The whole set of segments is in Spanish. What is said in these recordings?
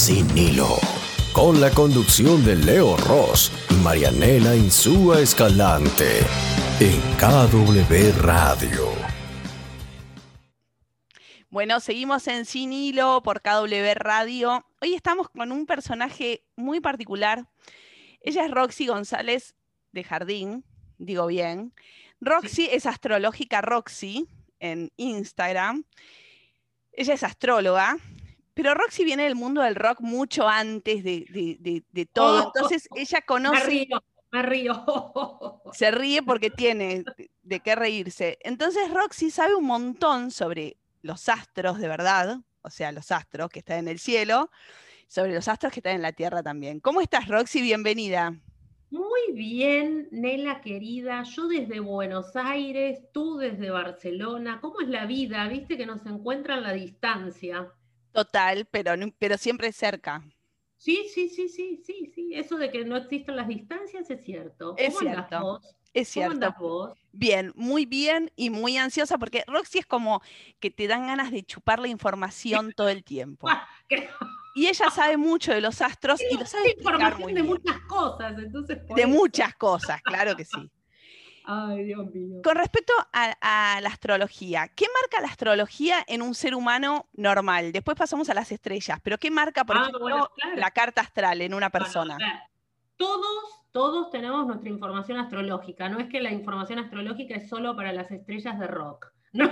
Sin Hilo, con la conducción de Leo Ross y Marianela Insúa Escalante, en KW Radio. Bueno, seguimos en Sin Hilo por KW Radio. Hoy estamos con un personaje muy particular. Ella es Roxy González de Jardín, digo bien. Roxy es Astrológica Roxy en Instagram. Ella es astróloga, pero Roxy viene del mundo del rock mucho antes de todo. Entonces ella conoce... Me río. Se ríe porque tiene de qué reírse. Entonces Roxy sabe un montón sobre los astros de verdad, o sea, los astros que están en el cielo, sobre los astros que están en la tierra también. ¿Cómo estás, Roxy? Bienvenida. Muy bien, Nela querida, yo desde Buenos Aires, tú desde Barcelona. ¿Cómo es la vida? Viste que nos encuentra en la distancia. Total, pero siempre cerca. Sí. Eso de que no existen las distancias es cierto. Es ¿Cómo andás cierto. vos? Es cierto. ¿Cómo andás vos? Bien y muy ansiosa, porque Roxy es como que te dan ganas de chupar la información todo el tiempo. Y ella sabe mucho de los astros y lo sabe explicar muy bien. De muchas cosas, entonces. De muchas cosas, claro que sí. Ay, Dios mío. Con respecto a la astrología, ¿qué marca la astrología en un ser humano normal? Después pasamos a las estrellas, pero ¿qué marca, por ejemplo, claro, la carta astral en una persona? Bueno, todos tenemos nuestra información astrológica. No es que la información astrológica es solo para las estrellas de rock. No.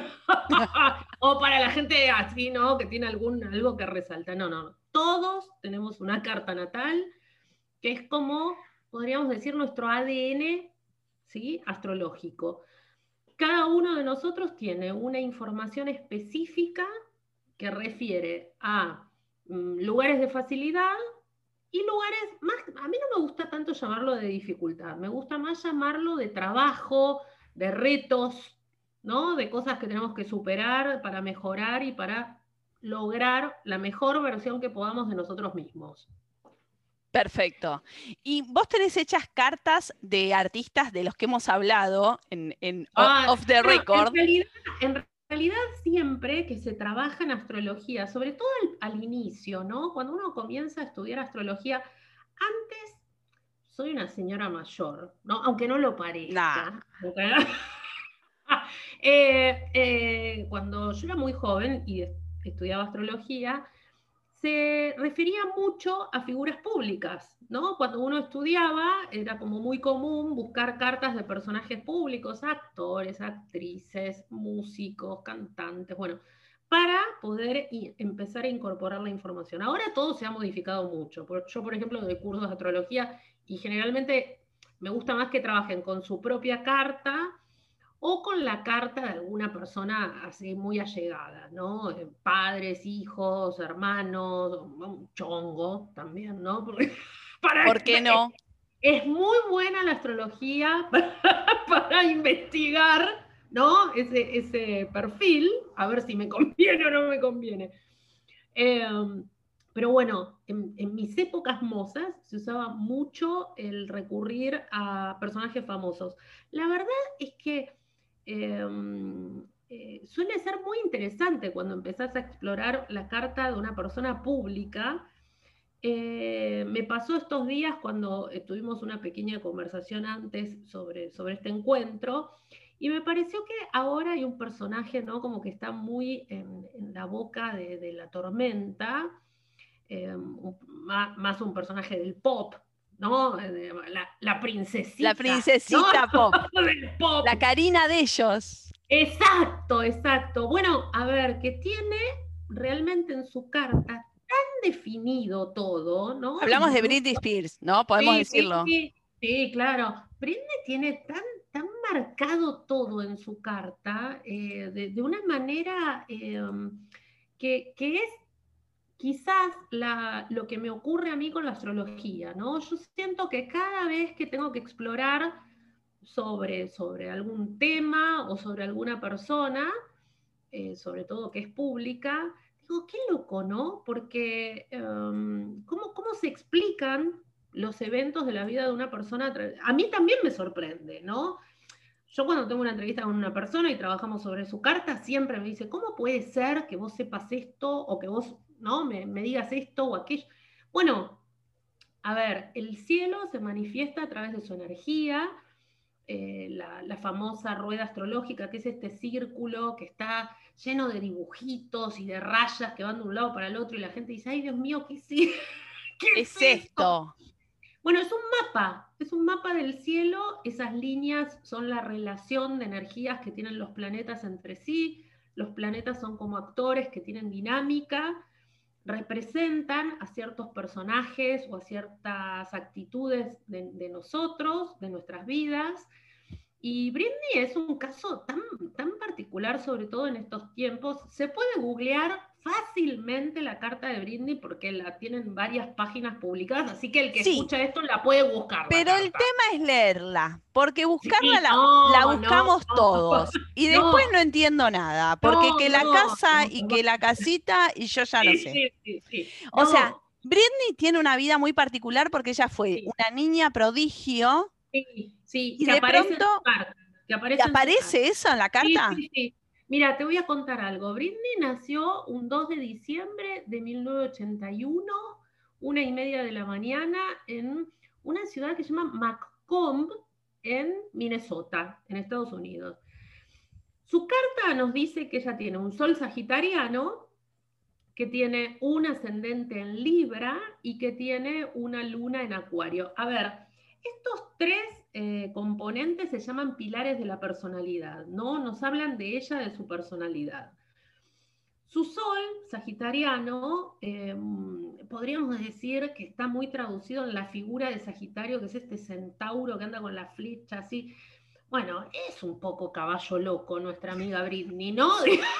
O para la gente así, ¿no? Que tiene algo que resalta. No. Todos tenemos una carta natal que es como, podríamos decir, nuestro ADN, ¿sí? Astrológico. Cada uno de nosotros tiene una información específica que refiere a lugares de facilidad y lugares más, a mí no me gusta tanto llamarlo de dificultad, me gusta más llamarlo de trabajo, de retos, ¿no? De cosas que tenemos que superar para mejorar y para lograr la mejor versión que podamos de nosotros mismos. Perfecto. Y vos tenés hechas cartas de artistas de los que hemos hablado en Off the Record. En realidad siempre que se trabaja en astrología, sobre todo al inicio, ¿no? Cuando uno comienza a estudiar astrología, antes soy una señora mayor, ¿no? Aunque no lo parezca. Cuando yo era muy joven y estudiaba astrología, se refería mucho a figuras públicas, ¿no? Cuando uno estudiaba era como muy común buscar cartas de personajes públicos, actores, actrices, músicos, cantantes, bueno, para poder empezar a incorporar la información. Ahora todo se ha modificado mucho. Yo, por ejemplo, doy cursos de astrología y generalmente me gusta más que trabajen con su propia carta o con la carta de alguna persona así muy allegada, ¿no? Padres, hijos, hermanos, un chongo también, ¿no? ¿Por qué no? Es muy buena la astrología para investigar, ¿no? Ese perfil, a ver si me conviene o no me conviene. Pero bueno, en mis épocas mozas se usaba mucho el recurrir a personajes famosos. La verdad es que suele ser muy interesante cuando empezás a explorar la carta de una persona pública. Me pasó estos días cuando tuvimos una pequeña conversación antes sobre este encuentro, y me pareció que ahora hay un personaje, ¿no? Como que está muy en la boca de la tormenta, más un personaje del pop, ¿no? La princesita. La princesita, ¿no? Pop. Del pop. La Karina de ellos. Exacto. Bueno, a ver, que tiene realmente en su carta tan definido todo, ¿no? Hablamos de Britney Spears, ¿no? Podemos decirlo. Sí, claro. Britney tiene tan marcado todo en su carta, de una manera que es quizás lo que me ocurre a mí con la astrología, ¿no? Yo siento que cada vez que tengo que explorar sobre algún tema o sobre alguna persona, sobre todo que es pública, digo, qué loco, ¿no? Porque ¿cómo se explican los eventos de la vida de una persona? A mí también me sorprende, ¿no? Yo cuando tengo una entrevista con una persona y trabajamos sobre su carta, siempre me dice, ¿cómo puede ser que vos sepas esto o que vos ¿no? Me digas esto o aquello. Bueno, a ver, el cielo se manifiesta a través de su energía, la famosa rueda astrológica, que es este círculo que está lleno de dibujitos y de rayas que van de un lado para el otro, y la gente dice, ay Dios mío, ¿qué ¿Qué es es esto? esto? Bueno, es un mapa del cielo, esas líneas son la relación de energías que tienen los planetas entre sí, los planetas son como actores que tienen dinámica, representan a ciertos personajes o a ciertas actitudes de nosotros, de nuestras vidas. Y Britney es un caso tan particular, sobre todo en estos tiempos. Se puede googlear fácilmente la carta de Britney porque la tienen varias páginas publicadas, así que el que Sí, escucha esto la puede buscar la pero el carta. tema es leerla, porque buscarla Sí, la no, buscamos todos y después no, no entiendo nada, porque no, que la no, casa y no, que la casita y yo ya no sí, sé. sí, sí, sí. O sea, No, Britney tiene una vida muy particular porque ella fue sí, una niña prodigio sí, sí, y que de aparece en pronto, su carta, que ¿y aparece en su carta. aparece eso en la Sí, carta? sí, sí. Mira, te voy a contar algo. Britney nació un 2 de diciembre de 1981, 1:30 de la mañana, en una ciudad que se llama Macomb, en Minnesota, en Estados Unidos. Su carta nos dice que ella tiene un sol sagitariano, que tiene un ascendente en Libra y que tiene una luna en Acuario. A ver, estos tres componentes se llaman pilares de la personalidad, ¿no? Nos hablan de ella, de su personalidad. Su sol, sagitariano, podríamos decir que está muy traducido en la figura de Sagitario, que es este centauro que anda con la flecha así. Bueno, es un poco caballo loco nuestra amiga Britney, ¿no?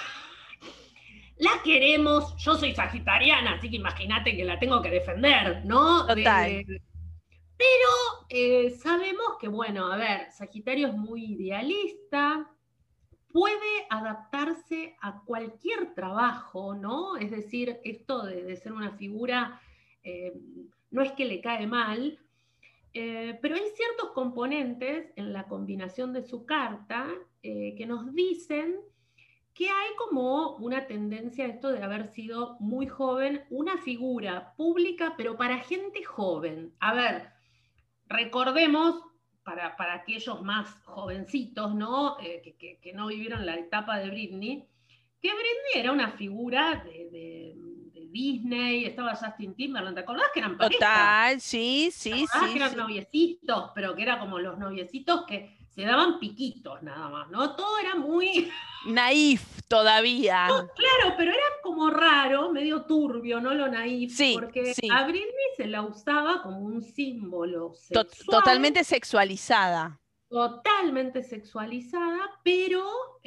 La queremos, yo soy sagitariana, así que imagínate que la tengo que defender, ¿no? Total. Pero sabemos que, bueno, a ver, Sagitario es muy idealista, puede adaptarse a cualquier trabajo, ¿no? Es decir, esto de ser una figura eh, no es que le cae mal, pero hay ciertos componentes en la combinación de su carta que nos dicen que hay como una tendencia a esto de haber sido muy joven, una figura pública, pero para gente joven. A ver, recordemos, para aquellos más jovencitos, ¿no? Que no vivieron la etapa de Britney, que Britney era una figura de Disney, estaba Justin Timberlake, ¿te acordás que eran pareja? Total, sí, ¿Te sí, acordás sí, que eran sí. noviecitos? Pero que era como los noviecitos que se daban piquitos nada más, ¿no? Todo era muy... Naif todavía. Claro, pero era como raro, medio turbio, ¿no? Lo naif, Sí, porque sí. a Britney se la usaba como un símbolo sexual, Totalmente sexualizada. totalmente sexualizada, pero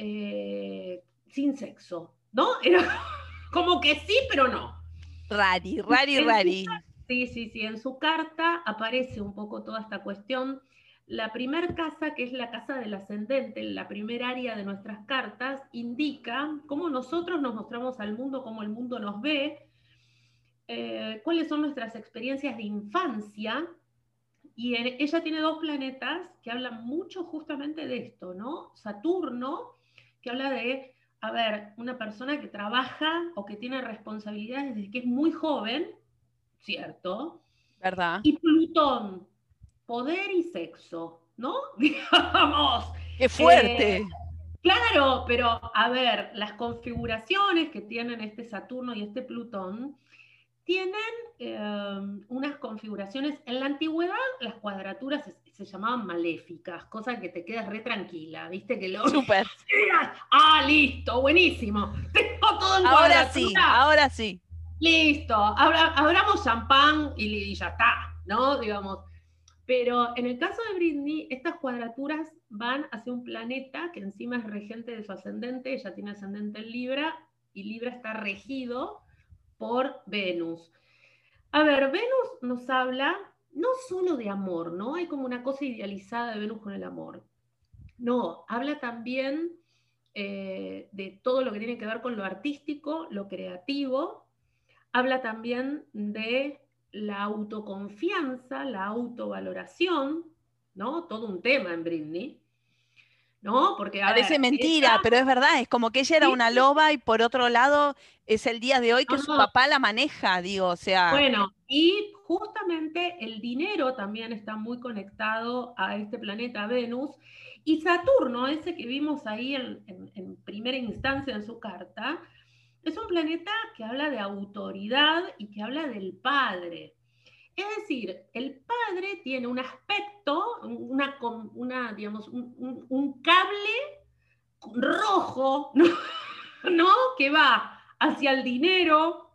sin sexo, ¿no? Era como que sí, pero no. Rari, rari, En su, rari. sí, sí, sí, en su carta aparece un poco toda esta cuestión. La primer casa, que es la casa del ascendente, la primer área de nuestras cartas, indica cómo nosotros nos mostramos al mundo, cómo el mundo nos ve, cuáles son nuestras experiencias de infancia. Y ella tiene dos planetas que hablan mucho justamente de esto, ¿no? Saturno, que habla de, a ver, una persona que trabaja o que tiene responsabilidades desde que es muy joven, ¿cierto? ¿Verdad? Y Plutón, poder y sexo, ¿no? Digamos. ¡Qué Eh, fuerte! claro, pero a ver, las configuraciones que tienen este Saturno y este Plutón tienen unas configuraciones. En la antigüedad las cuadraturas se llamaban maléficas, cosa que te quedas re tranquila, ¿viste? Que lo... Súper. Ah, listo, buenísimo. Tengo todo en Ahora sí, cuadratura. ahora sí. Listo, abramos champán y ya está, ¿no? Digamos. Pero en el caso de Britney, estas cuadraturas van hacia un planeta que encima es regente de su ascendente, ella tiene ascendente en Libra, y Libra está regido por Venus. A ver, Venus nos habla no solo de amor, ¿no? Hay como una cosa idealizada de Venus con el amor. No, habla también de todo lo que tiene que ver con lo artístico, lo creativo. Habla también de la autoconfianza, la autovaloración, ¿no? Todo un tema en Britney. ¿no? Porque, a Parece ver, mentira, ella, pero es verdad, es como que ella era sí, una loba y por otro lado es el día de hoy que no, su no, papá la maneja, digo, o sea, bueno, y justamente el dinero también está muy conectado a este planeta Venus. Y Saturno, ese que vimos ahí en primera instancia en su carta, es un planeta que habla de autoridad y que habla del padre. Es decir, el padre tiene un aspecto, digamos, un cable rojo, ¿no? ¿No? Que va hacia el dinero,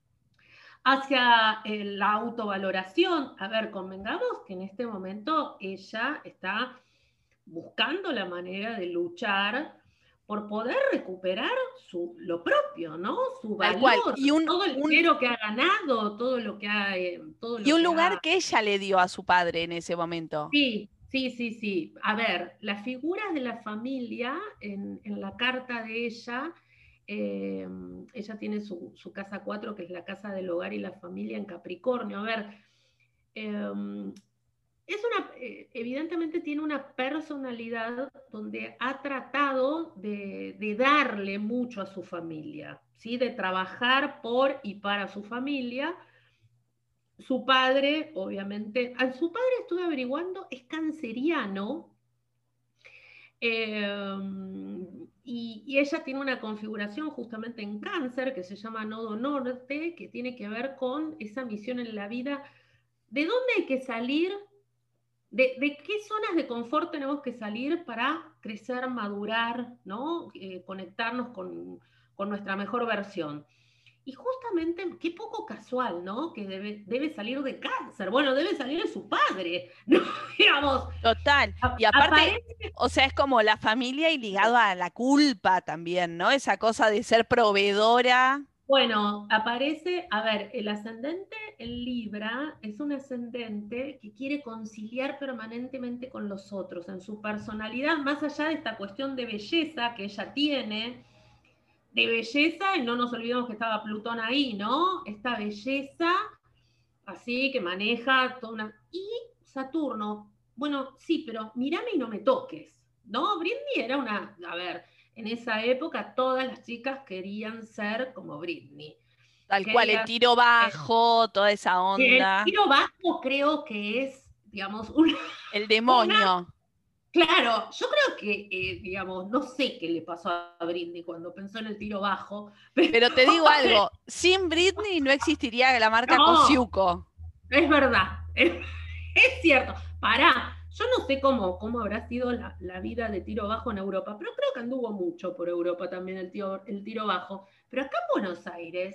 hacia la autovaloración. A ver, convengamos que en este momento ella está buscando la manera de luchar por poder recuperar lo propio, ¿no? Su tal cual. valor, todo el dinero que ha ganado, todo lo que ha, todo Y lo un que lugar ha. que ella le dio a su padre en ese momento. Sí, sí, sí, sí. A ver, las figuras de la familia en la carta de eh, ella tiene su casa 4, que es la casa del hogar y la familia en Capricornio. A ver, eh, evidentemente tiene una personalidad donde ha tratado de darle mucho a su familia, ¿sí? De trabajar por y para su familia. Su padre, obviamente, a su padre estuve averiguando, es canceriano, eh, y ella tiene una configuración justamente en cáncer que se llama Nodo Norte, que tiene que ver con esa misión en la vida, de dónde hay que salir, de qué zonas de confort tenemos que salir para crecer, madurar, ¿no? Conectarnos con nuestra mejor versión. Y justamente, qué poco casual, ¿no? Que debe salir de cáncer. Bueno, debe salir de su padre, ¿no? Digamos, Total. Y aparte, aparece. o sea, es como la familia y ligado a la culpa también, ¿no? Esa cosa de ser proveedora. Bueno, aparece, a ver, el ascendente en Libra es un ascendente que quiere conciliar permanentemente con los otros, en su personalidad, más allá de esta cuestión de belleza que ella tiene, de belleza, y no nos olvidemos que estaba Plutón ahí, ¿no? Esta belleza así que maneja toda una. Y Saturno, bueno, sí, pero mírame y no me toques, ¿no? Britney era una. A ver, en esa época todas las chicas querían ser como Britney. Tal cual, el Querían. tiro bajo, toda esa El onda. tiro bajo creo que es, digamos, El una. demonio. Claro, yo creo que, digamos, no sé qué le pasó a Britney cuando pensó en el tiro bajo, pero Pero te digo algo, sin Britney no existiría la marca no, Cosiuco. es verdad, es cierto. Pará, yo no sé cómo habrá sido la vida de tiro bajo en Europa, pero creo que anduvo mucho por Europa también el tiro bajo. Pero acá en Buenos Aires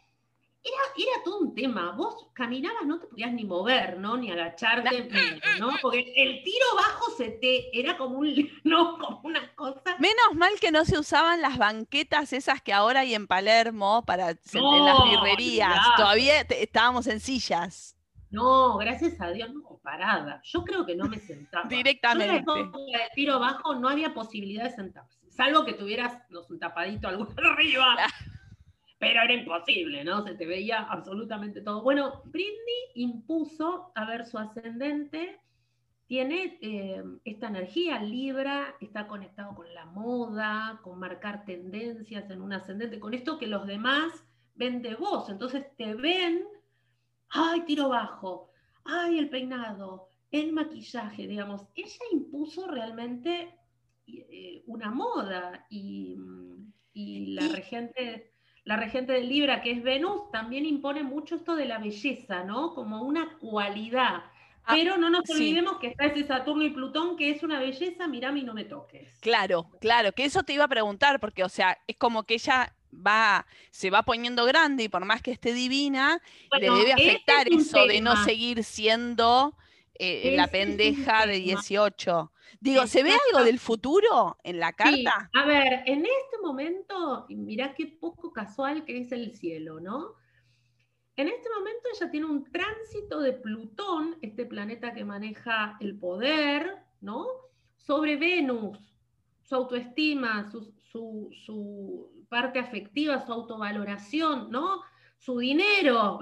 era todo un tema. Vos caminabas, no te podías ni mover, ¿no? Ni Na- agacharte, ¿no? Porque el tiro bajo era como ¿no? Como una cosa. Menos mal que no se usaban las banquetas esas que ahora hay en Palermo para en las No, birrerías. olvidate. Todavía estábamos en sillas No, gracias a Dios, no, parada. Yo creo que no me sentaba. Yo en la directamente. época de tiro bajo no había posibilidad de sentarse, salvo que tuvieras un tapadito alguno arriba, pero era imposible, ¿no? Se te veía absolutamente todo. Bueno, Britney impuso, a ver, su ascendente tiene esta energía Libra, está conectado con la moda, con marcar tendencias en un ascendente, con esto que los demás ven de vos. Entonces te ven, ay, tiro bajo, ay, el peinado, el maquillaje, digamos. Ella impuso realmente una moda y Y la regente de Libra, que es Venus, también impone mucho esto de la belleza, ¿no? Como una cualidad. ah, Pero no nos sí, olvidemos que está ese Saturno y Plutón, que es una belleza, mirame y no me toques. claro, claro, que eso te iba a preguntar, porque, o sea, es como que ella se va poniendo grande y por más que esté divina, le Bueno, debe ese es afectar un eso de no tema, seguir siendo la ese es un pendeja de tema. 18. Digo, ¿se ve algo del Exactamente. futuro en la Sí, carta? a ver, en este momento, y mirá qué poco casual que es el cielo, ¿no? En este momento ella tiene un tránsito de Plutón, este planeta que maneja el poder, ¿no? Sobre Venus, su autoestima, su parte afectiva, su autovaloración, ¿no? Su dinero.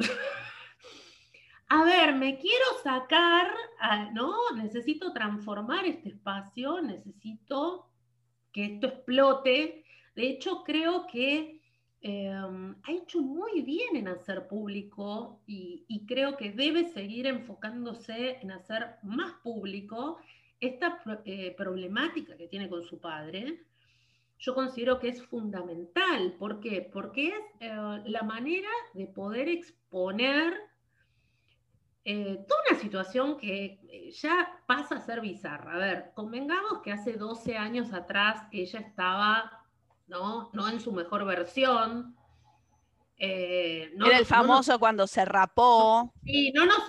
A ver, me quiero sacar, ¿no? Necesito transformar este espacio, necesito que esto explote. De hecho, creo que ha hecho muy bien en hacer público y creo que debe seguir enfocándose en hacer más público esta problemática que tiene con su padre. Yo considero que es fundamental. ¿Por qué? Porque es la manera de poder exponer toda una situación que ya pasa a ser bizarra. A ver, convengamos que hace 12 años atrás ella estaba, no en su mejor versión. Era el famoso cuando se rapó. Y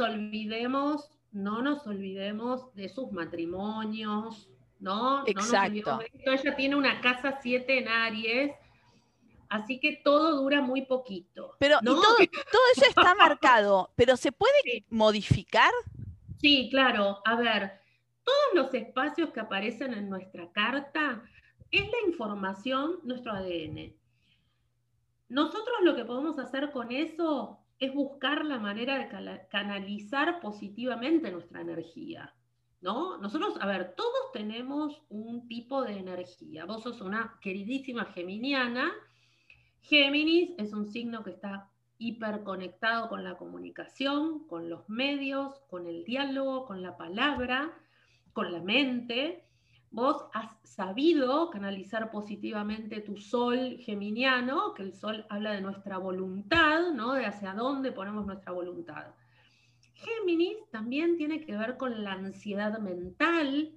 no nos olvidemos de sus matrimonios, ¿no? Exacto. No nos olvidemos de esto. Ella tiene una casa 7 en Aries, así que todo dura muy poquito. Pero, ¿no? y todo eso está marcado, pero ¿se puede modificar? Sí, claro. A ver, todos los espacios que aparecen en nuestra carta es la información, nuestro ADN. Nosotros lo que podemos hacer con eso es buscar la manera de canalizar positivamente nuestra energía, ¿no? Nosotros, a ver, todos tenemos un tipo de energía. Vos sos una queridísima geminiana. Géminis es un signo que está hiperconectado con la comunicación, con los medios, con el diálogo, con la palabra, con la mente. Vos has sabido canalizar positivamente tu sol geminiano, que el sol habla de nuestra voluntad, ¿no? De hacia dónde ponemos nuestra voluntad. Géminis también tiene que ver con la ansiedad mental.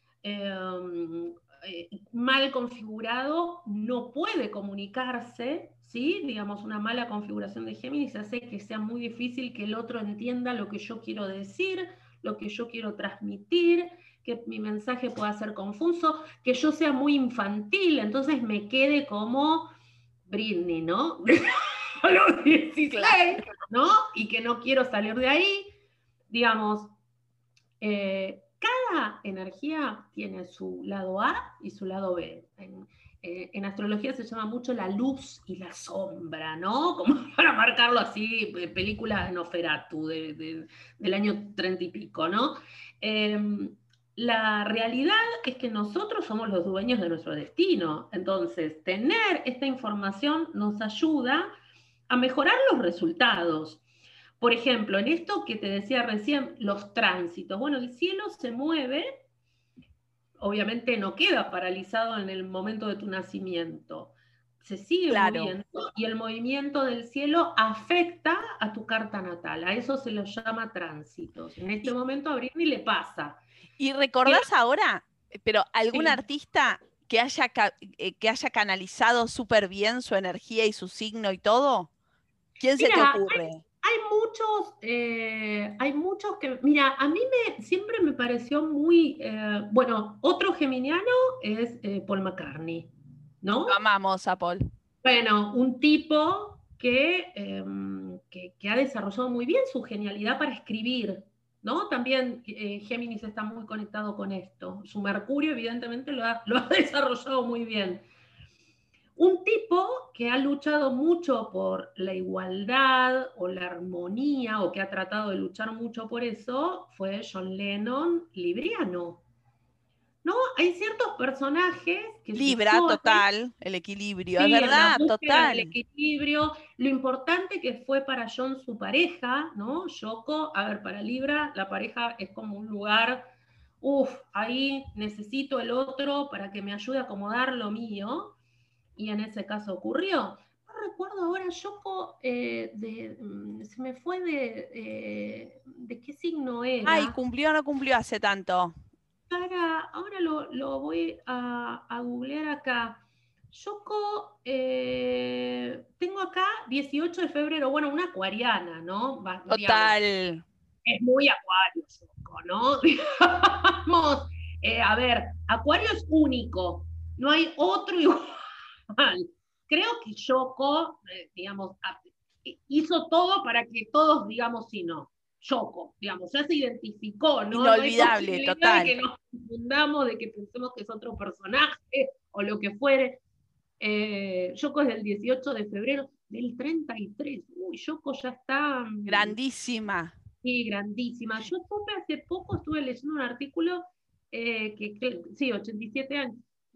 Mal configurado no puede comunicarse, ¿sí? Digamos, una mala configuración de Géminis hace que sea muy difícil que el otro entienda lo que yo quiero decir, lo que yo quiero transmitir, que mi mensaje pueda ser confuso, que yo sea muy infantil, entonces me quede como Britney, ¿no? A los 16, ¿no? Y que no quiero salir de ahí. Digamos, cada energía tiene su lado A y su lado B. En astrología se llama mucho la luz y la sombra, ¿no? Como para marcarlo así, película de Nosferatu del año 30 y pico, ¿no? La realidad es que nosotros somos los dueños de nuestro destino. Entonces, tener esta información nos ayuda a mejorar los resultados. Por ejemplo, en esto que te decía recién, los tránsitos. Bueno, el cielo se mueve, obviamente no queda paralizado en el momento de tu nacimiento. Se sigue moviendo y el movimiento del cielo afecta a tu carta natal. A eso se lo llama tránsitos. En este momento a Britney le pasa. ¿Y recordás ahora, pero algún artista que haya canalizado súper bien su energía y su signo y todo? ¿Quién se te ocurre? Hay muchos que, mira, a mí siempre me pareció muy, bueno, otro geminiano es Paul McCartney, ¿no? Lo amamos a Paul. Bueno, un tipo que ha desarrollado muy bien su genialidad para escribir, ¿no? También Géminis está muy conectado con esto. Su Mercurio, evidentemente, lo ha desarrollado muy bien. Un tipo que ha luchado mucho por la igualdad o la armonía, o que ha tratado de luchar mucho por eso, fue John Lennon, libriano. ¿No? Hay ciertos personajes que... Libra, total, el equilibrio, sí, es verdad, total. El equilibrio, lo importante que fue para John su pareja, ¿no? Yoko, a ver, para Libra, la pareja es como un lugar, ahí necesito el otro para que me ayude a acomodar lo mío. Y en ese caso ocurrió. No recuerdo ahora, Yoko, se me fue de qué signo era. Ay, ¿cumplió o no cumplió hace tanto? Ahora lo voy a googlear acá. Yoko, tengo acá 18 de febrero, bueno, una acuariana, ¿no? Total. Digamos, es muy acuario, Yoko, ¿no? Digamos, a ver, acuario es único, no hay otro igual. Creo que Yoko, digamos, hizo todo para que todos digamos sí, no. Yoko, digamos, ya se identificó, ¿no? Inolvidable, no total. de que nos confundamos, de que pensemos que es otro personaje o lo que fuere. Yoko es del 18 de febrero del 33. Uy, Yoko ya está... grandísima. Sí, grandísima. Yo hace poco estuve leyendo un artículo sí, 87 años,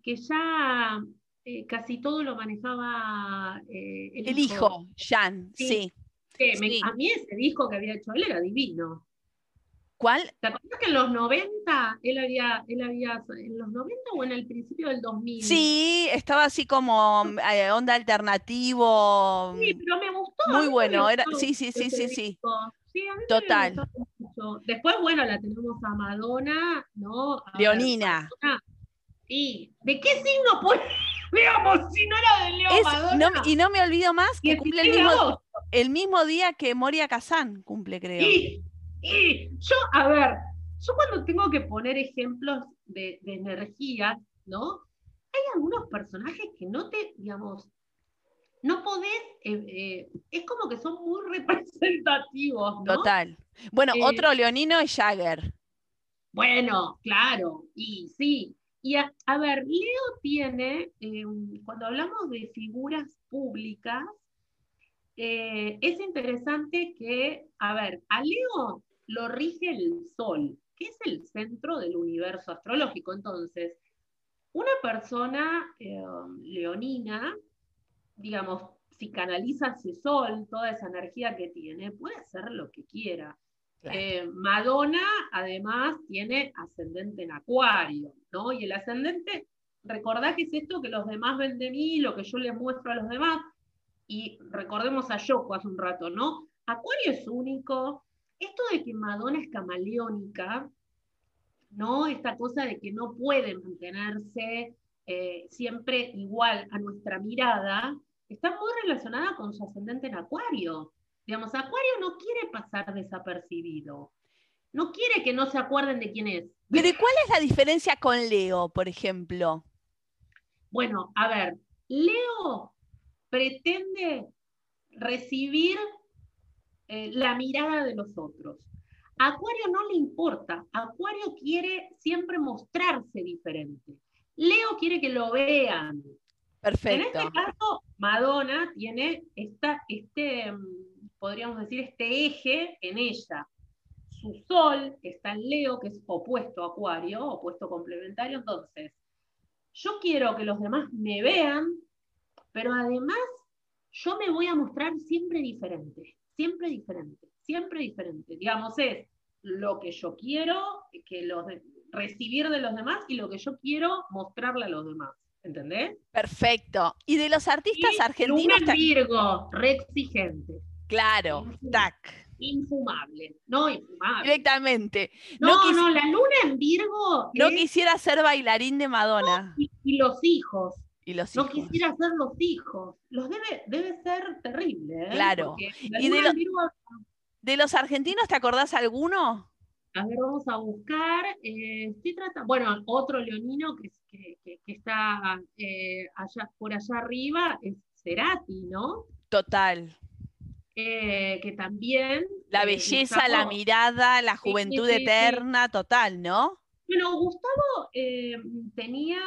que ya casi todo lo manejaba El hijo, Jan, sí. Sí. A mí ese disco que había hecho él era divino. ¿Cuál? ¿Te acuerdas que en los 90, en los 90 o en el principio del 2000? Sí, estaba así como onda alternativo. Sí, pero me gustó. Muy A mí bueno, me era, gustó sí. ese disco. Sí, a mí me Total. gustó mucho. Después, bueno, la tenemos a Madonna, ¿no? A ver, Leonina. Madonna. ¿Y de qué signo puede? Veamos, si no era de Leo Madonna. Y no me olvido más que cumple 16 de agosto. el mismo día que Moria Kazan cumple, creo. Y yo, a ver, yo cuando tengo que poner ejemplos de energía, ¿no? Hay algunos personajes que no te, digamos, no podés, es como que son muy representativos, ¿no? Total. Bueno, otro leonino es Jagger. Bueno, claro, y sí. Y a ver, Leo tiene, cuando hablamos de figuras públicas, es interesante que, a ver, a Leo lo rige el Sol, que es el centro del universo astrológico. Entonces, una persona leonina, digamos, si canaliza ese Sol, toda esa energía que tiene, puede hacer lo que quiera. Claro. Madonna, además, tiene ascendente en Acuario, ¿no? Y el ascendente, recordá que es esto que los demás ven de mí, lo que yo les muestro a los demás. Y recordemos a Yoko hace un rato, ¿no? Acuario es único. Esto de que Madonna es camaleónica, ¿no? Esta cosa de que no puede mantenerse siempre igual a nuestra mirada, está muy relacionada con su ascendente en Acuario. Digamos, Acuario no quiere pasar desapercibido. No quiere que no se acuerden de quién es. Pero ¿y cuál es la diferencia con Leo, por ejemplo? Bueno, a ver, Leo pretende recibir la mirada de los otros. A Acuario no le importa. Acuario quiere siempre mostrarse diferente. Leo quiere que lo vean. Perfecto. En este caso, Madonna tiene podríamos decir, este eje en ella. Su sol está en Leo, que es opuesto a Acuario, opuesto complementario. Entonces, yo quiero que los demás me vean, pero además yo me voy a mostrar siempre diferente, siempre diferente, siempre diferente. Digamos, es lo que yo quiero recibir de los demás y lo que yo quiero mostrarle a los demás. ¿Entendés? Perfecto. ¿Y de los artistas argentinos? Luna en Virgo, re exigente. Claro, tac. Infumable, no infumable. Directamente. No, la luna en Virgo. No quisiera ser bailarín de Madonna. Y los hijos. Y los no hijos. Quisiera ser los hijos. Debe ser terrible, ¿eh? Claro. ¿Y de los argentinos te acordás alguno? A ver, vamos a buscar. Bueno, otro leonino que está por allá arriba es Cerati, ¿no? Total. Que también... La belleza, la mirada, la juventud eterna, total, ¿no? Bueno, Gustavo tenía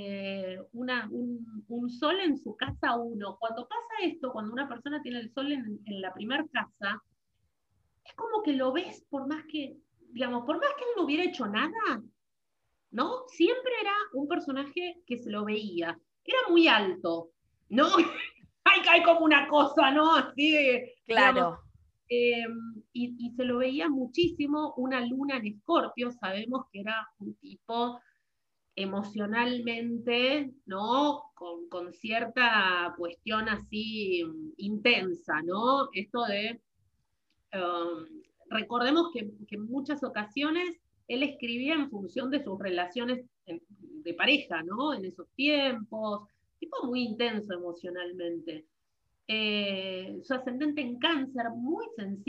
un sol en su casa 1. Cuando pasa esto, cuando una persona tiene el sol en la primera casa, es como que lo ves por más que él no hubiera hecho nada, ¿no? Siempre era un personaje que se lo veía. Era muy alto, ¿no? hay como una cosa, ¿no? Así de, claro. Y se lo veía muchísimo. Una luna en Escorpio, sabemos que era un tipo emocionalmente, ¿no? Con cierta cuestión así intensa, ¿no? Esto de... recordemos que en muchas ocasiones él escribía en función de sus relaciones de pareja, ¿no? En esos tiempos, tipo muy intenso emocionalmente. Su ascendente en Cáncer, muy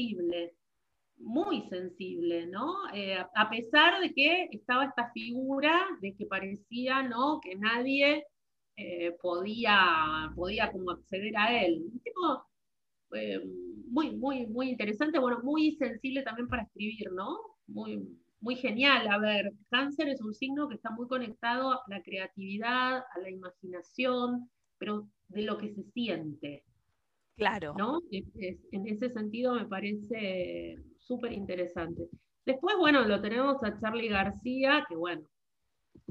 sensible, ¿no? A pesar de que estaba esta figura de que parecía, ¿no? Que nadie podía como acceder a él. Un tipo muy interesante, bueno, muy sensible también para escribir, ¿no? Muy genial. A ver, Cáncer es un signo que está muy conectado a la creatividad, a la imaginación, pero de lo que se siente. Claro. ¿No? En ese sentido me parece súper interesante. Después, bueno, lo tenemos a Charly García, que bueno,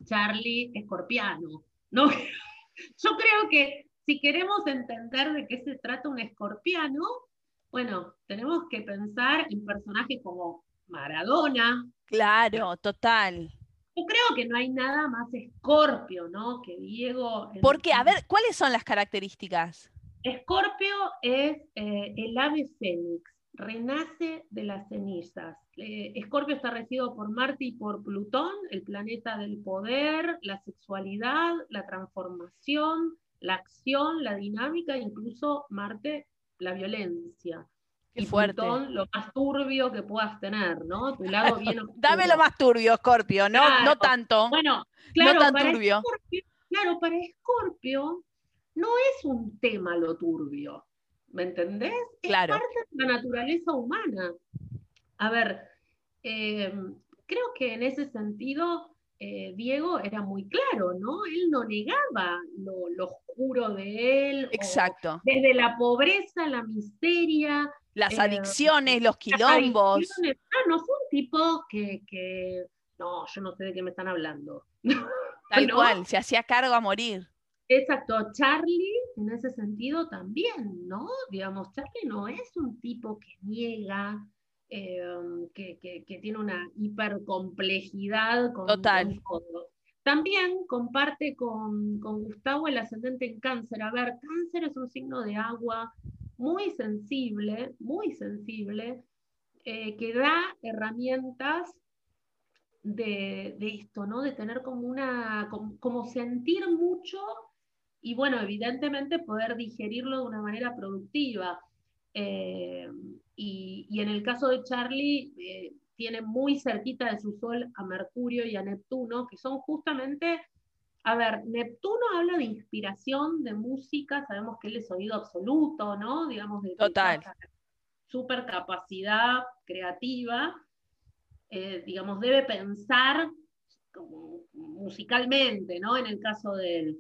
Charlie escorpiano, ¿no? Yo creo que si queremos entender de qué se trata un escorpiano, bueno, tenemos que pensar en personajes como Maradona. Claro, total. Yo creo que no hay nada más Escorpio, ¿no? Que Diego. Porque, a ver, ¿cuáles son las características? Escorpio es el ave fénix, renace de las cenizas. Escorpio está regido por Marte y por Plutón, el planeta del poder, la sexualidad, la transformación, la acción, la dinámica, incluso Marte, la violencia. Qué y fuerte. Plutón, lo más turbio que puedas tener, ¿no? Tu lado bien oscuro. Dame lo más turbio, Escorpio, no, Claro. no tanto. Bueno, claro, no tan para turbio. Para Escorpio no es un tema lo turbio, ¿me entendés? Claro. Es parte de la naturaleza humana. A ver, creo que en ese sentido Diego era muy claro, ¿no? Él no negaba lo oscuro de él. Exacto. Desde la pobreza, la miseria. Las adicciones, los quilombos. No fue un tipo que no, yo no sé de qué me están hablando. Tal ¿no? cual, se hacía cargo a morir. Exacto, Charlie en ese sentido también, ¿no? Digamos, Charlie no es un tipo que niega, que tiene una hipercomplejidad con todo. También comparte con Gustavo el ascendente en Cáncer. A ver, Cáncer es un signo de agua muy sensible, que da herramientas de esto, ¿no? De tener como sentir mucho y bueno, evidentemente poder digerirlo de una manera productiva. Y en el caso de Charlie, tiene muy cerquita de su Sol a Mercurio y a Neptuno, que son justamente, a ver, Neptuno habla de inspiración, de música, sabemos que él es oído absoluto, ¿no? Digamos, de total. Super capacidad creativa. Digamos, debe pensar como musicalmente, ¿no? En el caso de él.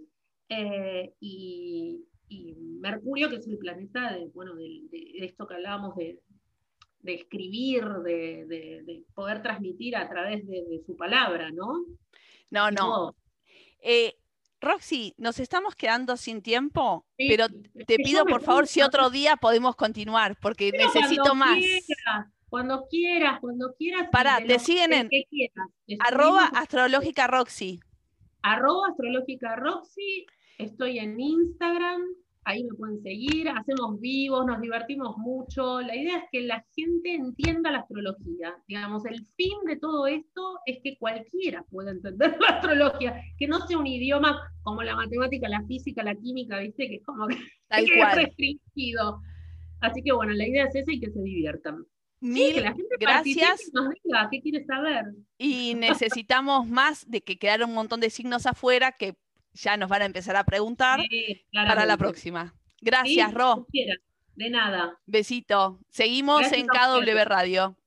Y Mercurio, que es el planeta de esto que hablábamos de escribir, de poder transmitir a través de su palabra, ¿no? No. Roxy, nos estamos quedando sin tiempo, sí, pero te pido por favor si otro día podemos continuar, porque necesito más. Cuando quieras. Pará, te siguen en @astrológica_roxy. @astrológica_roxy, estoy en Instagram, ahí me pueden seguir, hacemos vivos, nos divertimos mucho. La idea es que la gente entienda la astrología. Digamos, el fin de todo esto es que cualquiera pueda entender la astrología, que no sea un idioma como la matemática, la física, la química, ¿viste? Que es como que es restringido. Así que bueno, la idea es esa y que se diviertan. Mil que la gente gracias. Y nos diga qué quiere saber. Y necesitamos más de que quedaron un montón de signos afuera que ya nos van a empezar a preguntar para la próxima. Gracias, Ro. De nada. Besito. Seguimos en KW Radio.